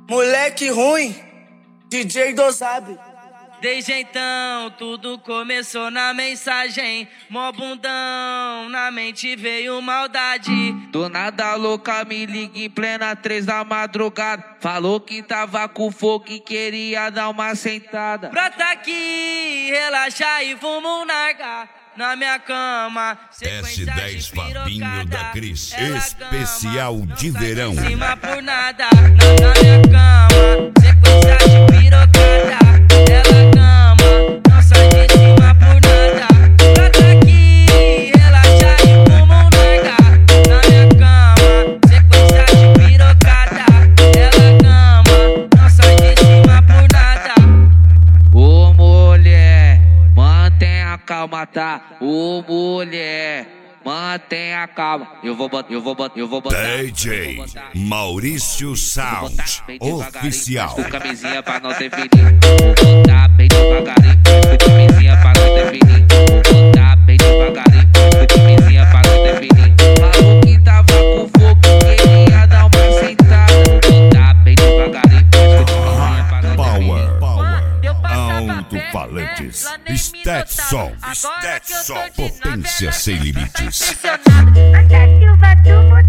Moleque ruim, DJ Dozab. Desde então, tudo começou na mensagem. Mó bundão, na mente veio maldade. Do nada louca me liga em plena 3 da madrugada. Falou que tava com fogo e queria dar uma sentada. Brota aqui, relaxa e vamos nargar. Na minha cama, S10 Fabinho da Cris, especial de verão. Em cima por nada, na minha cama, sequência de pirocada. Ela cama, não sai de cima por nada. Brota aqui, relaxa e vamos nargar. Na minha cama, sequência de pirocada. Ela cama, não sai de cima por nada. Ô mulher, mantenha a calma, tá? Ô mulher, mantenha a calma. Eu vou botar. DJ Maurício Sound, oficial. Com camisinha pra não definir. Vou botar bem devagarinho. Com camisinha pra não definir. Vou botar bem devagarinho. Com camisinha pra não definir. Falou que tava com fogo, queria dar uma sentada. Vou botar bem devagarinho. Com camisinha pra não definir. Alto-falantes, Stetson, potência sem limites. A Silva do